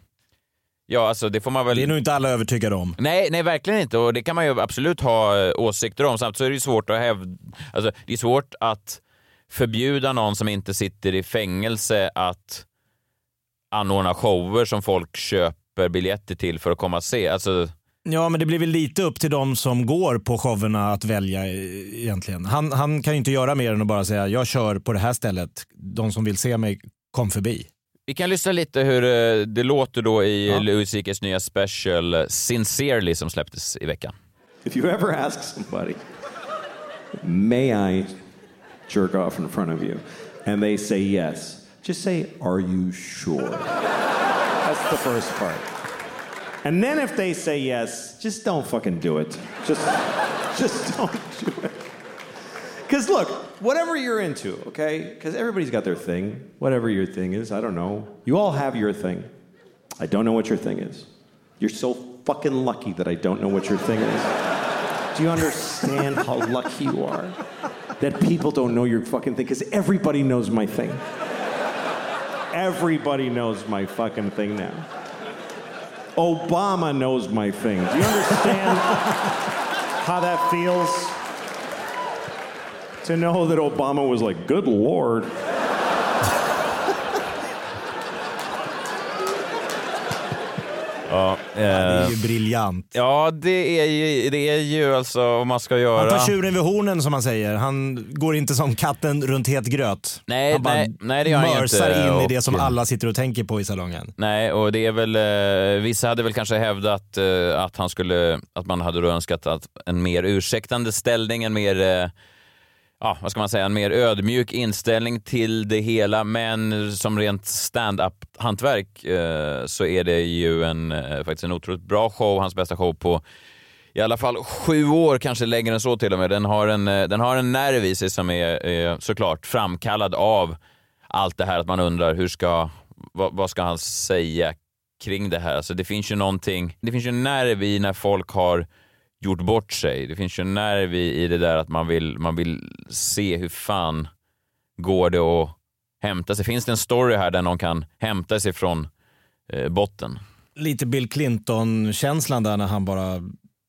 alltså det får man väl... Det är nog inte alla övertygade om. Nej, verkligen inte, och det kan man ju absolut ha åsikter om. Samtidigt så är det svårt att det är svårt att förbjuda någon som inte sitter i fängelse att anordna shower som folk köper biljetter till för att komma och se. Alltså... Ja, men det blir väl lite upp till de som går på showerna att välja egentligen. Han kan ju inte göra mer än att bara säga, jag kör på det här stället. De som vill se mig, kom förbi. Vi kan lyssna lite hur det låter då i Louis C.K.'s nya special Sincerely som släpptes i veckan. If you ever ask somebody, may I jerk off in front of you? And they say yes. Just say, are you sure? That's the first part. And then if they say yes, just don't fucking do it. Just don't do it. Because look, whatever you're into, okay? Because everybody's got their thing. Whatever your thing is, I don't know. You all have your thing. I don't know what your thing is. You're so fucking lucky that I don't know what your thing is. Do you understand how lucky you are? That people don't know your fucking thing? Because everybody knows my thing. Everybody knows my fucking thing now. Obama knows my thing. Do you understand how that feels? To know that Obama was like, good Lord. Ja, det är ju briljant. Ja, det är ju alltså om man ska göra... Han tar tjuren vid hornen som man säger. Han går inte som katten runt het gröt. Nej, han bara det gör han inte. Mörsar in i det som alla sitter och tänker på i salongen. Nej, och det är väl... vissa hade väl kanske hävdat att man hade då önskat att en mer ursäktande ställning, en mer... vad ska man säga, en mer ödmjuk inställning till det hela, men som rent stand-up-hantverk så är det ju faktiskt en otroligt bra show, hans bästa show på i alla fall 7 år, kanske längre än så till och med. Den har en nerv i sig som är såklart framkallad av allt det här, att man undrar vad ska han säga kring det här. Alltså det finns ju en nerv i när folk har gjort bort sig. Det finns ju en nerv i det där att man vill se hur fan går det att hämta sig. Finns det en story här där någon kan hämta sig från botten? Lite Bill Clinton-känslan där när han bara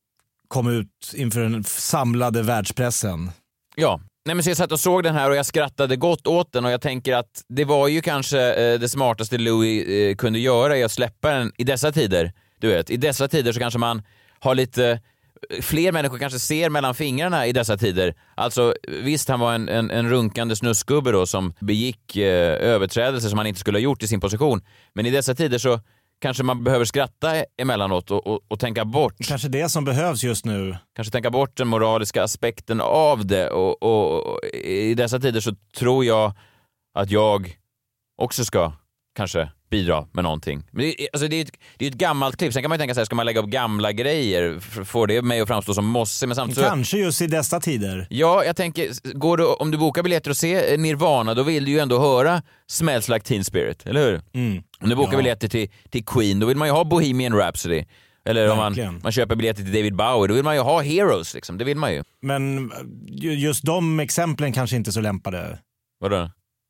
kom ut inför den samlade världspressen. Ja. Nej, men så jag satt och såg den här och jag skrattade gott åt den, och jag tänker att det var ju kanske det smartaste Louis kunde göra i att släppa den i dessa tider. Du vet, i dessa tider så kanske man har lite... Fler människor kanske ser mellan fingrarna i dessa tider. Alltså visst, han var en runkande snuskgubbe då som begick överträdelser som han inte skulle ha gjort i sin position. Men i dessa tider så kanske man behöver skratta emellanåt och tänka bort. Kanske det som behövs just nu. Kanske tänka bort den moraliska aspekten av det. Och i dessa tider så tror jag att jag också ska kanske bidra med någonting. Men det är ett gammalt klipp. Sen kan man ju tänka sig, ska man lägga upp gamla grejer? Får det mig att framstå som mossig? Men samtidigt kanske just i dessa tider. Ja, jag tänker, om du bokar biljetter och ser Nirvana, då vill du ju ändå höra Smells Like Teen Spirit, eller hur? Om du bokar biljetter till Queen, då vill man ju ha Bohemian Rhapsody. Eller verkligen. Om man köper biljetter till David Bowie, då vill man ju ha Heroes, liksom. Det vill man ju. Men just de exemplen kanske inte är så lämpade. Vadå?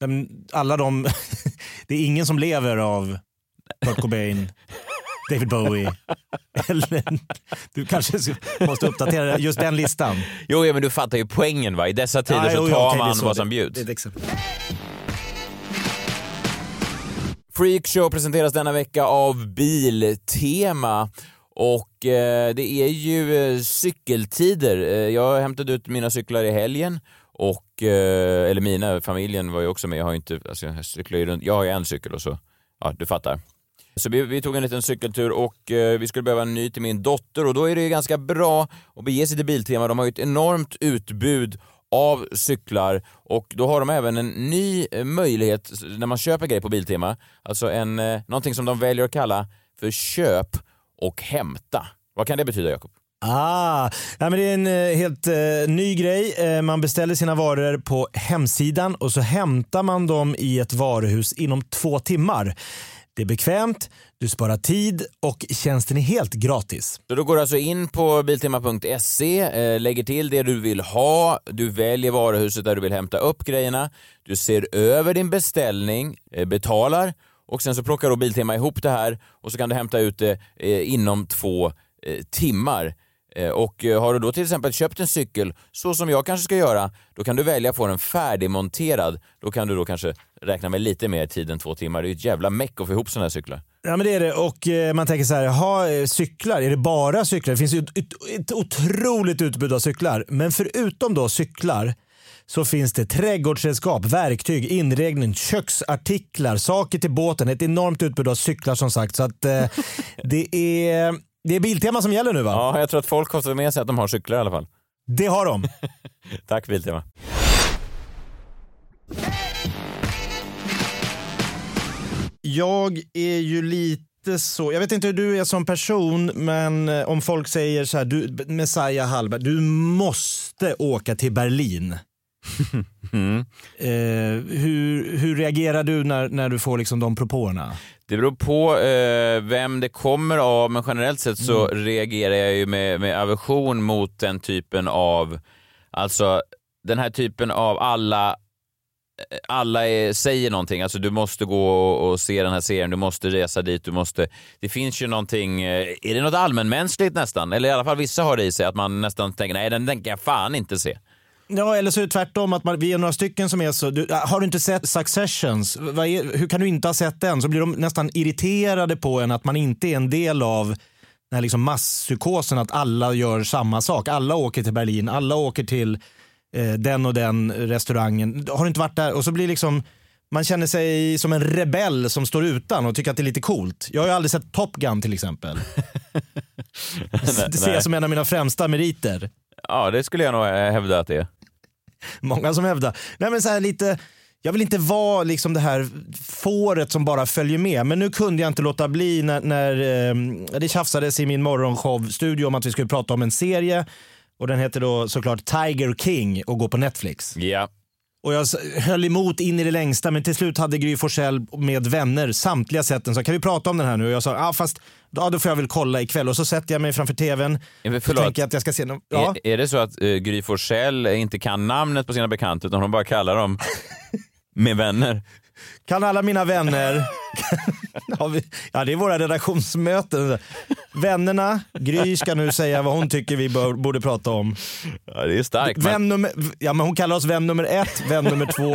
Alla de... Det är ingen som lever av Kurt Cobain, David Bowie. Eller, du kanske måste uppdatera just den listan. Jo, men du fattar ju poängen, va? I dessa tider så tar man vad som bjuds. Det är ett exempel. Freakshow presenteras denna vecka av Biltema. Och det är ju cykeltider. Jag hämtade ut mina cyklar i helgen. Och, eller familjen var ju också med. Jag har inte, alltså jag cyklar ju runt. Jag har ju en cykel och så, ja, du fattar. Så vi tog en liten cykeltur och vi skulle behöva en ny till min dotter. Och då är det ju ganska bra att bege sig till Biltema. De har ju ett enormt utbud av cyklar. Och då har de även en ny möjlighet när man köper grejer på Biltema. Alltså någonting som de väljer att kalla för köp och hämta. Vad kan det betyda, Jakob? Men det är en helt ny grej. Man beställer sina varor på hemsidan och så hämtar man dem i ett varuhus inom 2 timmar. Det är bekvämt, du sparar tid och tjänsten är helt gratis. Så då går du alltså in på biltema.se, lägger till det du vill ha, du väljer varuhuset där du vill hämta upp grejerna, du ser över din beställning, betalar och sen så plockar då Biltema ihop det här och så kan du hämta ut det inom 2 timmar. Och har du då till exempel köpt en cykel så som jag kanske ska göra, då kan du välja att få den färdigmonterad. Då kan du då kanske räkna med lite mer tid än 2 timmar. Det är ju ett jävla meck att få ihop sådana här cyklar. Ja, men det är det. Och man tänker så här, cyklar, är det bara cyklar? Det finns ju ett otroligt utbud av cyklar. Men förutom då cyklar så finns det trädgårdsredskap, verktyg, inredning, köksartiklar, saker till båten. Ett enormt utbud av cyklar som sagt. Så att det är Biltema som gäller nu, va? Ja, jag tror att folk har med sig att de har cyklar i alla fall. Det har de. Tack Biltema. Jag är ju lite så, jag vet inte hur du är som person, men om folk säger så här, du, Messiah Hallberg, du måste åka till Berlin. Hur reagerar du när du får liksom de propåerna? Det beror på vem det kommer av, men generellt sett så reagerar jag ju med aversion mot den typen av, alltså den här typen av alla säger någonting, alltså du måste gå och se den här serien, du måste resa dit, det finns ju någonting, är det något allmänmänskligt nästan, eller i alla fall vissa har det i sig att man nästan tänker, nej den kan jag fan inte se. Ja, eller så är det tvärtom att vi är några stycken som är så, har du inte sett Successions? Hur kan du inte ha sett den? Så blir de nästan irriterade på en att man inte är en del av den här liksom masspsykosen, att alla gör samma sak. Alla åker till Berlin, alla åker till den och den restaurangen. Har du inte varit där? Och så blir liksom, man känner sig som en rebell som står utan och tycker att det är lite coolt. Jag har ju aldrig sett Top Gun till exempel. Det ser jag som en av mina främsta meriter. Ja, det skulle jag nog hävda att det är. Många som hävdar. Nej, men så här lite, jag vill inte vara liksom det här fåret som bara följer med. Men nu kunde jag inte låta bli när det tjafsades i min morgonshow-studio om att vi skulle prata om en serie. Och den heter då såklart Tiger King och går på Netflix. Ja. Yeah. Och jag höll emot in i det längsta, men till slut hade Gry Forssell med vänner samtliga sätten. Så kan vi prata om den här nu? Och jag sa, då får jag väl kolla ikväll. Och så sätter jag mig framför tvn och tänker att jag ska se någon. Ja. Är det så att Gry Forssell inte kan namnet på sina bekanta utan hon bara kallar dem med vänner? Kan alla mina vänner... Ja, det är våra redaktionsmöten. Vännerna, Gry ska nu säga vad hon tycker vi borde prata om. Ja, det är starkt. Men hon kallar oss vän nummer 1, vän nummer 2.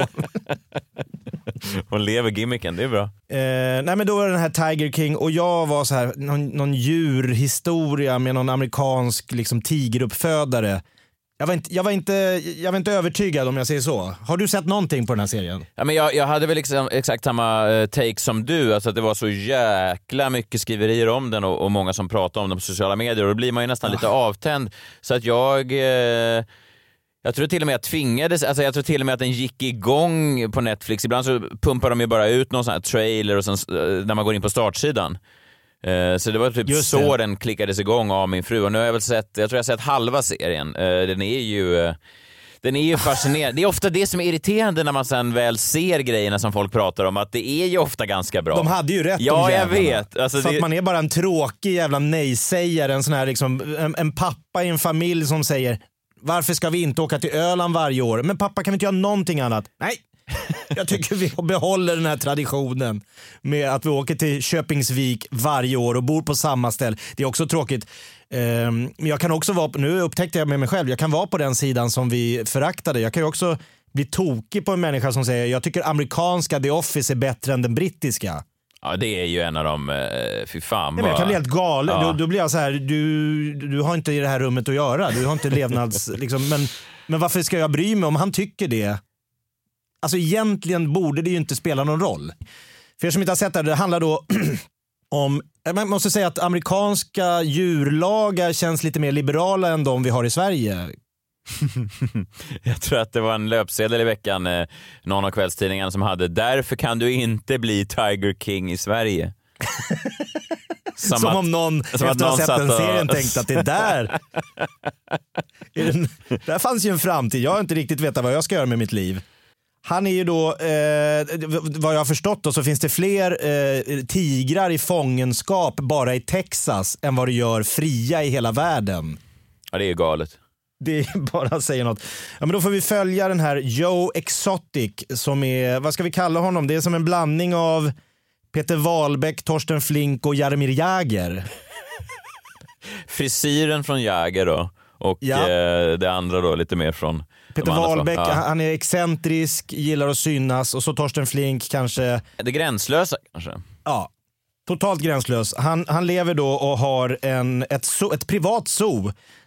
Hon lever gimmicken, det är bra. Nej, men då var den här Tiger King och jag var så här, någon djurhistoria med någon amerikansk liksom tigeruppfödare. Jag var inte övertygad, om jag säger så. Har du sett någonting på den här serien? Ja, men jag hade väl exakt samma take som du. Alltså att det var så jäkla mycket skriverier om den och många som pratar om den på sociala medier. Och då blir man ju nästan lite avtänd. Så att jag tror till och med att jag tror till och med att den gick igång på Netflix. Ibland så pumpar de ju bara ut någon sån här trailer och sen, när man går in på startsidan. Så det var typ så den klickades igång av min fru. Och nu har jag tror jag har sett halva serien. Den är ju fascinerande. Det är ofta det som är irriterande när man sen väl ser grejerna som folk pratar om, att det är ju ofta ganska bra. De hade ju rätt. Ja, jag vet. Alltså, så att man är bara en tråkig jävla nej-sägare, en sån här liksom, en pappa i en familj som säger, varför ska vi inte åka till Öland varje år? Men pappa, kan vi inte göra någonting annat? Nej. Jag tycker vi behåller den här traditionen med att vi åker till Köpingsvik varje år och bor på samma ställe. Det är också tråkigt. Men jag kan också vara, nu upptäckte jag med mig själv, jag kan vara på den sidan som vi föraktade. Jag kan ju också bli tokig på en människa som säger, jag tycker amerikanska The Office är bättre än den brittiska. Ja, det är ju en av dem, fy fan. Nej, men jag kan bli helt galen. Ja. Då blir jag så här, du har inte i det här rummet att göra. Du har inte levnads... liksom, men varför ska jag bry mig om han tycker det? Alltså egentligen borde det ju inte spela någon roll. För er som inte har sett det handlar då om... Man måste säga att amerikanska djurlagar känns lite mer liberala än de vi har i Sverige. Jag tror att det var en löpsedel i veckan, någon av kvällstidningarna som hade, därför kan du inte bli Tiger King i Sverige. Som om någon efter att ha sett den serien tänkte att det där där fanns ju en framtid. Jag har inte riktigt vetat vad jag ska göra med mitt liv. Han är ju då, vad jag har förstått då, så finns det fler tigrar i fångenskap bara i Texas än vad det gör fria i hela världen. Ja, det är ju galet. Det är bara att säga något. Ja, men då får vi följa den här Joe Exotic som är, vad ska vi kalla honom? Det är som en blandning av Peter Wahlbeck, Torsten Flink och Jaromir Jagr. Frisyren från Jagr då. Och det andra då lite mer från Peter Wahlbeck, han är excentrisk, gillar att synas. Och så Torsten Flink kanske... Det gränslösa kanske. Ja, totalt gränslös. Han lever då och har ett privat zoo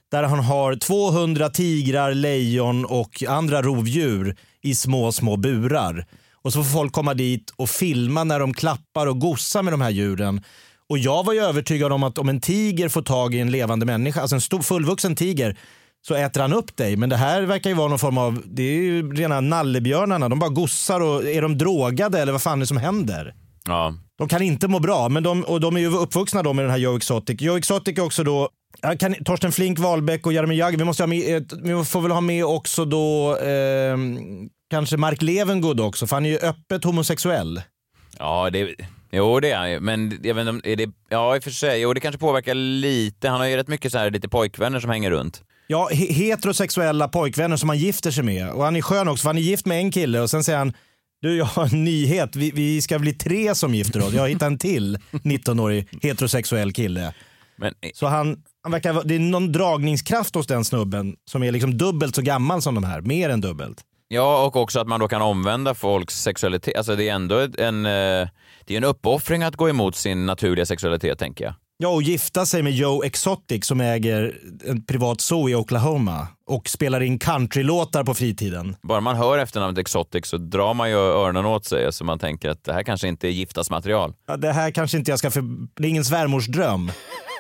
där han har 200 tigrar, lejon och andra rovdjur i små burar. Och så får folk komma dit och filma när de klappar och gossar med de här djuren. Och jag var ju övertygad om att om en tiger får tag i en levande människa, alltså en stor fullvuxen tiger, så äter han upp dig. Men det här verkar ju vara någon form av, det är ju rena nallebjörnarna. De bara gossar och är de drogade eller vad fan är det som händer? Ja. De kan inte må bra, men de är ju uppvuxna då med den här Joe Exotic. Joe Exotic är också då, Torsten Flink, Wahlbeck och Jaromir Jagr. Vi får väl ha med också då kanske Mark Levengood också, för han är ju öppet homosexuell. Ja, det är men jag vet inte om är det, ja i och för sig, och det kanske påverkar lite. Han har ju rätt mycket så här lite pojkvänner som hänger runt. Ja, heterosexuella pojkvänner som han gifter sig med. Och han är skön också, för han är gift med en kille och sen säger han, du, jag har en nyhet, vi ska bli 3 som gifter oss. Jag har hittat en till 19-årig heterosexuell kille. Men, så han verkar, det är någon dragningskraft hos den snubben som är liksom dubbelt så gammal som de här, mer än dubbelt. Ja, och också att man då kan omvända folks sexualitet. Alltså det är ändå en uppoffring att gå emot sin naturliga sexualitet, tänker jag. Ja, och gifta sig med Joe Exotic som äger en privat zoo i Oklahoma och spelar in countrylåtar på fritiden. Bara man hör efternamnet Exotic så drar man ju öronen åt sig, så man tänker att det här kanske inte är giftasmaterial. Ja, det här kanske inte jag ska det är ingen svärmorsdröm.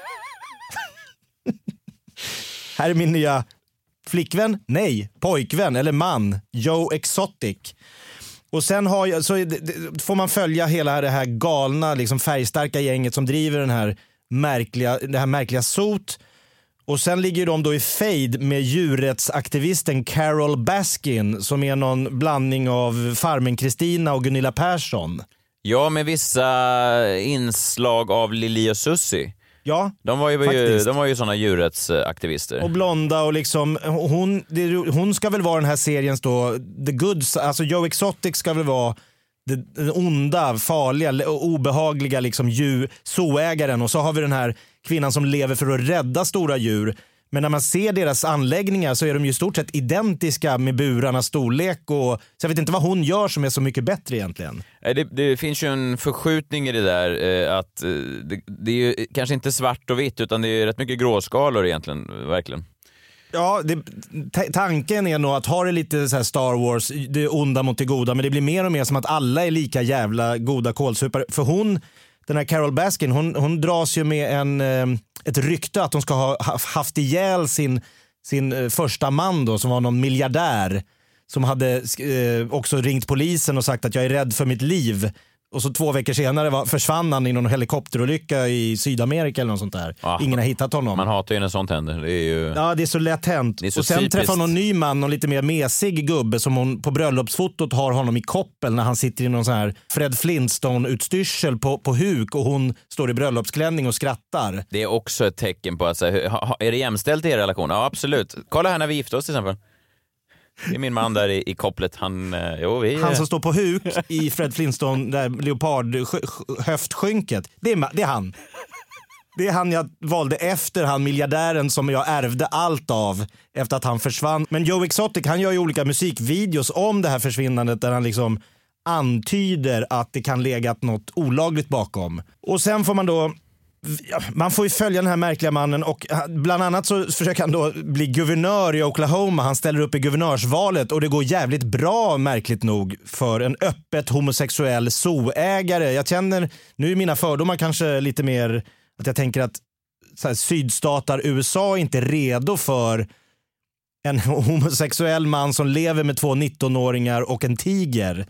Här är min nya flickvän, nej, pojkvän eller man, Joe Exotic. Och sen får man följa hela det här galna, liksom färgstarka gänget som driver det här märkliga sot. Och sen ligger de då i fejd med djurrättsaktivisten Carol Baskin som är någon blandning av Farmen Kristina och Gunilla Persson. Ja, med vissa inslag av Lili och Susie. Ja, de var ju såna djurrättsaktivister. Och blonda och liksom hon ska väl vara den här seriens då the goods, alltså Joe Exotic ska väl vara den onda, farliga och obehagliga liksom zooägaren, och så har vi den här kvinnan som lever för att rädda stora djur. Men när man ser deras anläggningar så är de ju i stort sett identiska med burarnas storlek, och så jag vet inte vad hon gör som är så mycket bättre egentligen. Det finns ju en förskjutning i det där, att det är ju kanske inte svart och vitt, utan det är rätt mycket gråskalor egentligen, verkligen. Ja, tanken är nog att ha det lite så här Star Wars, det onda mot det goda, men det blir mer och mer som att alla är lika jävla goda kålsupare. För den här Carol Baskin, hon dras ju med ett rykte att hon ska ha haft ihjäl sin första man då, som var någon miljardär som hade också ringt polisen och sagt att jag är rädd för mitt liv. Och så 2 veckor senare försvann han i någon helikopterolycka i Sydamerika eller något sånt där. Ja, ingen har hittat honom. Man hatar ju när sånt händer. Det är ju... Ja, det är så lätt hänt. Och sen träffar någon ny man, någon lite mer mesig gubbe som hon på bröllopsfotot har honom i koppel när han sitter i någon sån här Fred Flintstone-utstyrsel på huk, och hon står i bröllopsklänning och skrattar. Det är också ett tecken på att är det jämställt i er relation? Ja, absolut. Kolla här när vi gifte oss till exempel. Det är min man där i kopplet. Han som står på huk i Fred Flintstone, där leopardhöftskynket. Det är han. Det är han jag valde efter han miljardären som jag ärvde allt av efter att han försvann. Men Joe Exotic, han gör ju olika musikvideos om det här försvinnandet där han liksom antyder att det kan legat något olagligt bakom. Och sen får man får ju följa den här märkliga mannen, och bland annat så försöker han då bli guvernör i Oklahoma. Han ställer upp i guvernörsvalet och det går jävligt bra, märkligt nog, för en öppet homosexuell zooägare. Jag känner, nu är mina fördomar kanske lite mer att jag tänker att så här, sydstater USA är inte redo för en homosexuell man som lever med 2 19-åringar och en tiger.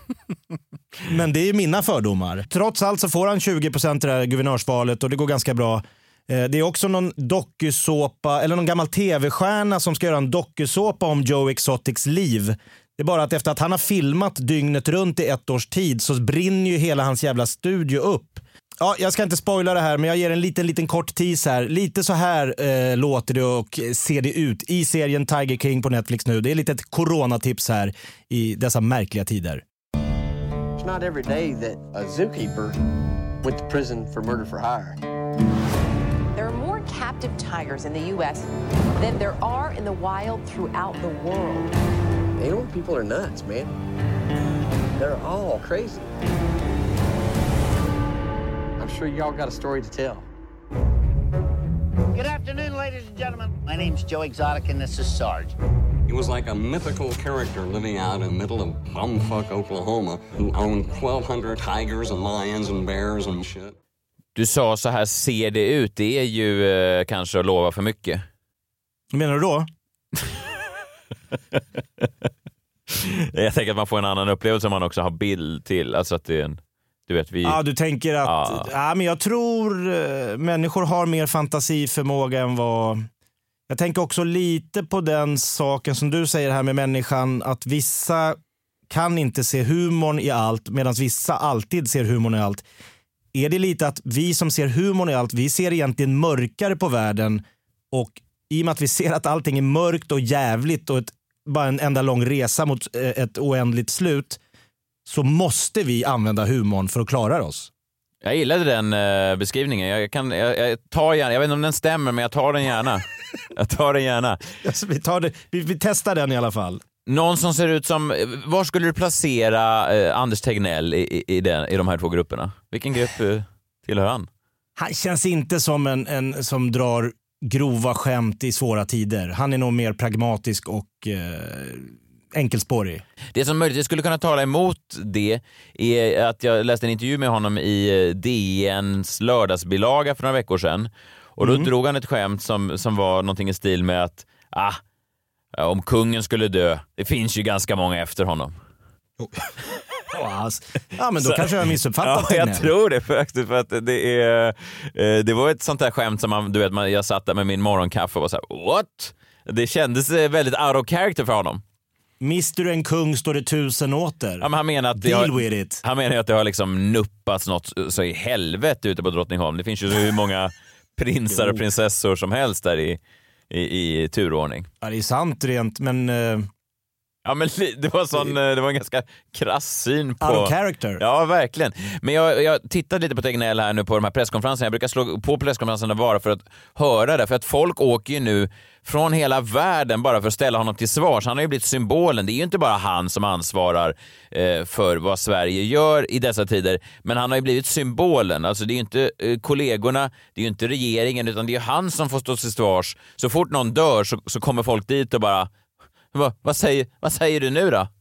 Men det är mina fördomar. Trots allt så får han 20% i det här guvernörsvalet och det går ganska bra. Det är också någon dokusåpa eller någon gammal tv-stjärna som ska göra en dokusåpa om Joe Exotics liv. Det är bara att efter att han har filmat dygnet runt i 1 års tid så brinner ju hela hans jävla studio upp. Ja, jag ska inte spoila det här, men jag ger en liten kort tease här. Lite så här låter det och ser det ut i serien Tiger King på Netflix nu. Det är lite ett coronatips här i dessa märkliga tider. It's not every day that a zookeeper went to prison for murder for hire. There are more captive tigers in the U.S. than there are in the wild throughout the world. You know, people are nuts, man. They're all crazy. I'm sure y'all got a story to tell. Good afternoon. afternoon, ladies and gentlemen. My name's Joe Exotic, and this is Sarge. He was like a mythical character living out in the middle of bumfuck Oklahoma who owned 1,200 tigers and lions and bears and shit. Du sa så här ser det ut. Det är ju kanske att lova för mycket. Vad menar du då? Jag tänker att man får en annan upplevelse om man också har bild till. Alltså att det är en... Du vet, vi... Ja, du tänker att... Ja, men jag tror människor har mer fantasiförmåga än vad... Jag tänker också lite på den saken som du säger här med människan, att vissa kan inte se humorn i allt medan vissa alltid ser humorn i allt. Är det lite att vi som ser humorn i allt, vi ser egentligen mörkare på världen, och i och med att vi ser att allting är mörkt och jävligt och bara en enda lång resa mot ett oändligt slut, så måste vi använda humorn för att klara oss. Jag gillade den beskrivningen. Jag tar gärna, jag vet inte om den stämmer, men jag tar den gärna. Alltså, vi testar den i alla fall. Någon som ser ut som... Var skulle du placera Anders Tegnell i de här två grupperna? Vilken grupp tillhör han? Han känns inte som en som drar grova skämt i svåra tider. Han är nog mer pragmatisk och enkelspårig. Det som möjligtvis skulle kunna tala emot det är att jag läste en intervju med honom i DNs lördagsbilaga för några veckor sedan. Och då drog han ett skämt som var någonting i stil med att om kungen skulle dö, det finns ju ganska många efter honom. Ja, men då kanske jag har missuppfattat det. Jag tror det faktiskt, för att det var ett sånt där skämt som jag satt där med min morgonkaffe och var så här, what? Det kändes väldigt out of character för honom. Mister du en kung står det 1000 åter. Ja, men han menar att deal with it. Han menar att det har liksom nuppats något så i helvete ute på Drottningholm. Det finns ju hur många prinsar och prinsessor som helst där i turordning. Ja, det är sant rent, men... Ja, men det var en ganska krass syn på... Out of character. Ja, verkligen. Men jag tittade lite på Tegnell här nu på de här presskonferenserna. Jag brukar slå på presskonferenserna bara för att höra det. För att folk åker ju nu från hela världen bara för att ställa honom till svars. Han har ju blivit symbolen. Det är ju inte bara han som ansvarar för vad Sverige gör i dessa tider. Men han har ju blivit symbolen. Alltså det är ju inte kollegorna, det är ju inte regeringen, utan det är ju han som får stå till svars. Så fort någon dör så kommer folk dit och bara... Vad säger du nu då?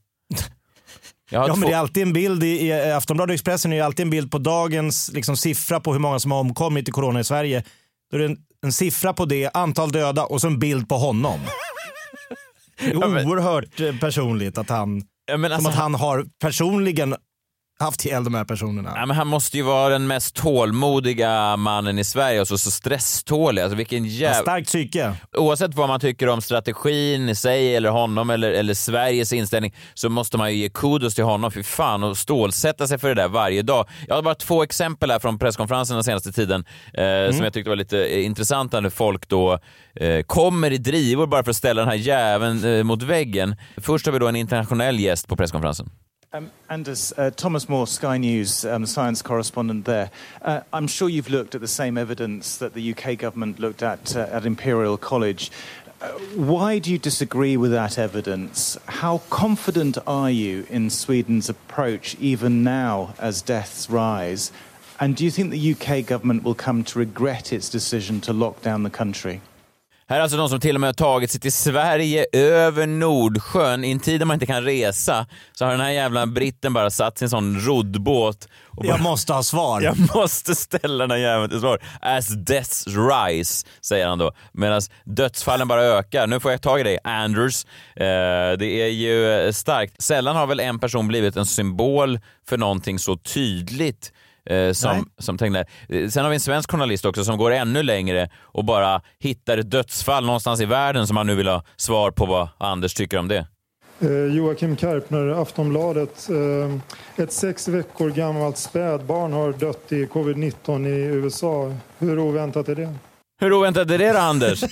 Ja, men det är alltid en bild i Aftonbladet och Expressen är ju alltid en bild på dagens liksom, siffra på hur många som har omkommit i corona i Sverige. Då är det en siffra på det, antal döda och så en bild på honom. Det är oerhört personligt att han, som att han har personligen haft ihjäl de här personerna. Ja, men han måste ju vara den mest tålmodiga mannen i Sverige och så stresstålig. Alltså vilken starkt psyke. Oavsett vad man tycker om strategin i sig eller honom eller Sveriges inställning, så måste man ju ge kudos till honom för fan och stålsätta sig för det där varje dag. Jag har bara 2 exempel här från presskonferensen den senaste tiden som jag tyckte var lite intressanta, när folk då kommer i drivor bara för att ställa den här jäveln mot väggen. Först har vi då en internationell gäst på presskonferensen. Anders, Thomas Moore, Sky News, science correspondent there. I'm sure you've looked at the same evidence that the UK government looked at Imperial College. Why do you disagree with that evidence? How confident are you in Sweden's approach even now as deaths rise? And do you think the UK government will come to regret its decision to lock down the country? Här är alltså de som till och med har tagit sig till Sverige över Nordsjön i en tid där man inte kan resa. Så har den här jävla britten bara satt sin sån roddbåt. Och jag måste ha svar. Jag måste ställa den här jäveln till svar. As deaths rise, säger han då. Medan dödsfallen bara ökar. Nu får jag tag i dig, Anders. Det är ju starkt. Sällan har väl en person blivit en symbol för någonting så tydligt som Tegnell. Sen har vi en svensk journalist också som går ännu längre och bara hittar ett dödsfall någonstans i världen som han nu vill ha svar på vad Anders tycker om det. Joakim Karpner, Aftonbladet. Ett 6 veckor gammalt spädbarn har dött i covid-19 i USA. Hur oväntat är det? Hur oväntat är det då, Anders?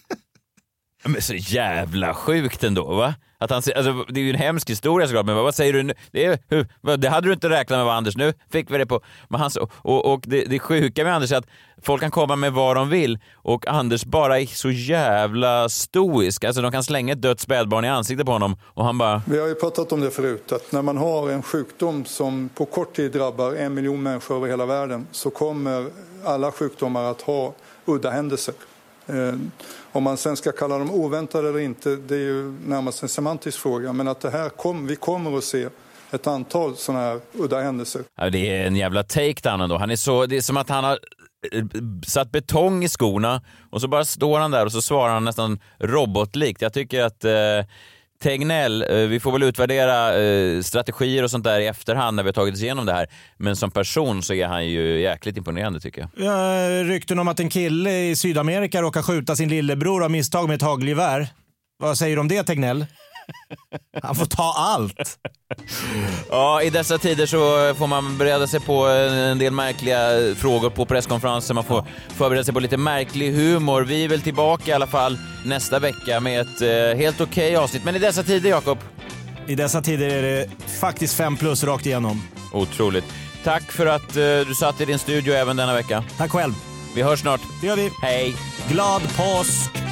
Men så jävla sjukt ändå, va? Att han, alltså, det är ju en hemsk historia såklart, men vad säger du nu? Det hade du inte räknat med, Anders. Nu fick vi det på... Och det sjuka med Anders är att folk kan komma med vad de vill och Anders bara är så jävla stoisk. Alltså de kan slänga ett dött spädbarn i ansiktet på honom och han bara... Vi har ju pratat om det förut, att när man har en sjukdom som på kort tid drabbar 1 miljon människor över hela världen, så kommer alla sjukdomar att ha udda händelser. Om man sen ska kalla dem oväntade eller inte, det är ju närmast en semantisk fråga. Men att det här vi kommer att se ett antal sådana här udda händelser. Ja, det är en jävla takedown ändå. Det är som att han har satt betong i skorna och så bara står han där och så svarar han nästan robotlikt. Jag tycker att Tegnell, vi får väl utvärdera strategier och sånt där i efterhand när vi har tagit oss igenom det här. Men som person så är han ju jäkligt imponerande tycker jag. Rykten om att en kille i Sydamerika råkar skjuta sin lillebror av misstag med ett hagelgevär. Vad säger du om det, Tegnell? Han får ta allt. Ja, i dessa tider så får man bereda sig på en del märkliga frågor på presskonferenser. Man får förbereda sig på lite märklig humor. Vi är väl tillbaka i alla fall nästa vecka med ett helt okej avsnitt. Men i dessa tider, Jakob? I dessa tider är det faktiskt 5+ rakt igenom. Otroligt. Tack för att du satt i din studio även denna vecka. Tack själv. Vi hörs snart. Det gör vi. Hej. Glad påsk.